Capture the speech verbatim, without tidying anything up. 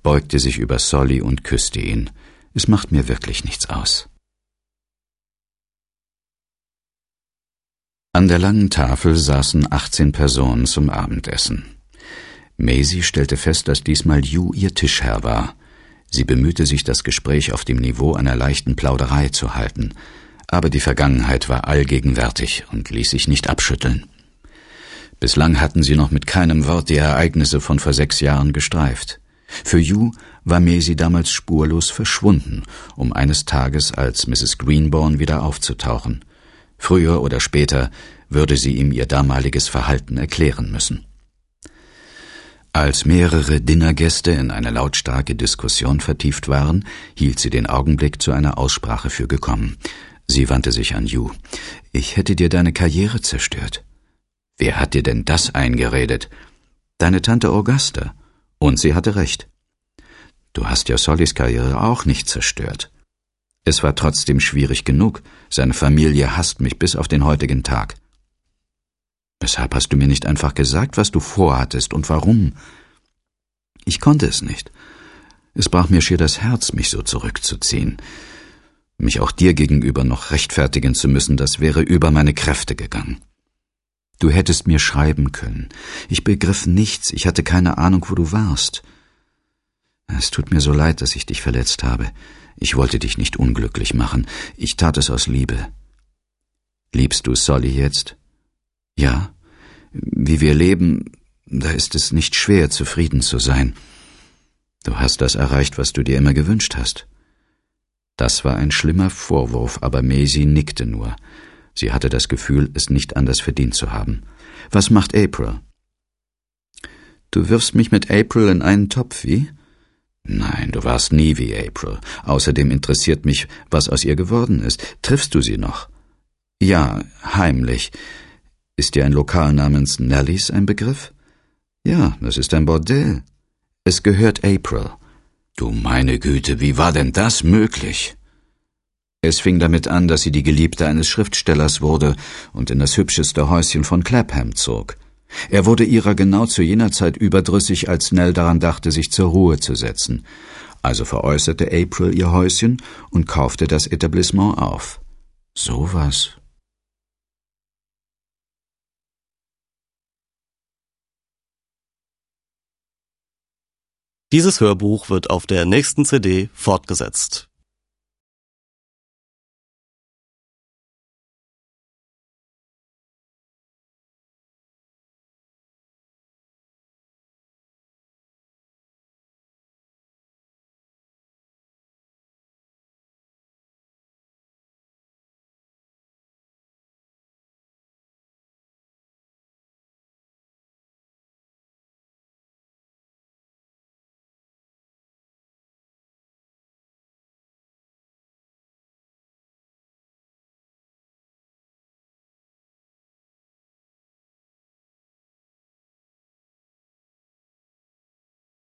beugte sich über Solly und küsste ihn. »Es macht mir wirklich nichts aus.« An der langen Tafel saßen achtzehn Personen zum Abendessen. Maisie stellte fest, dass diesmal Hugh ihr Tischherr war. Sie bemühte sich, das Gespräch auf dem Niveau einer leichten Plauderei zu halten, aber die Vergangenheit war allgegenwärtig und ließ sich nicht abschütteln. Bislang hatten sie noch mit keinem Wort die Ereignisse von vor sechs Jahren gestreift. Für Hugh war Maisie damals spurlos verschwunden, um eines Tages als Misses Greenbourne wieder aufzutauchen. Früher oder später würde sie ihm ihr damaliges Verhalten erklären müssen. Als mehrere Dinnergäste in eine lautstarke Diskussion vertieft waren, hielt sie den Augenblick zu einer Aussprache für gekommen. Sie wandte sich an Hugh. »Ich hätte dir deine Karriere zerstört.« »Wer hat dir denn das eingeredet?« »Deine Tante Augusta. Und sie hatte recht.« »Du hast ja Sollys Karriere auch nicht zerstört.« »Es war trotzdem schwierig genug. Seine Familie hasst mich bis auf den heutigen Tag.« »Weshalb hast du mir nicht einfach gesagt, was du vorhattest und warum?« »Ich konnte es nicht. Es brach mir schier das Herz, mich so zurückzuziehen. Mich auch dir gegenüber noch rechtfertigen zu müssen, das wäre über meine Kräfte gegangen. Du hättest mir schreiben können. Ich begriff nichts, ich hatte keine Ahnung, wo du warst. Es tut mir so leid, dass ich dich verletzt habe. Ich wollte dich nicht unglücklich machen. Ich tat es aus Liebe.« »Liebst du Solly jetzt?« »Ja. Wie wir leben, da ist es nicht schwer, zufrieden zu sein. Du hast das erreicht, was du dir immer gewünscht hast.« Das war ein schlimmer Vorwurf, aber Maisie nickte nur. Sie hatte das Gefühl, es nicht anders verdient zu haben. »Was macht April?« »Du wirfst mich mit April in einen Topf, wie?« »Nein, du warst nie wie April. Außerdem interessiert mich, was aus ihr geworden ist. Triffst du sie noch?« »Ja, heimlich. Ist dir ein Lokal namens Nellies ein Begriff?« »Ja, das ist ein Bordell. Es gehört April.« »Du meine Güte, wie war denn das möglich?« »Es fing damit an, dass sie die Geliebte eines Schriftstellers wurde und in das hübscheste Häuschen von Clapham zog. Er wurde ihrer genau zu jener Zeit überdrüssig, als Nell daran dachte, sich zur Ruhe zu setzen. Also veräußerte April ihr Häuschen und kaufte das Etablissement auf. So was.« Dieses Hörbuch wird auf der nächsten C D fortgesetzt.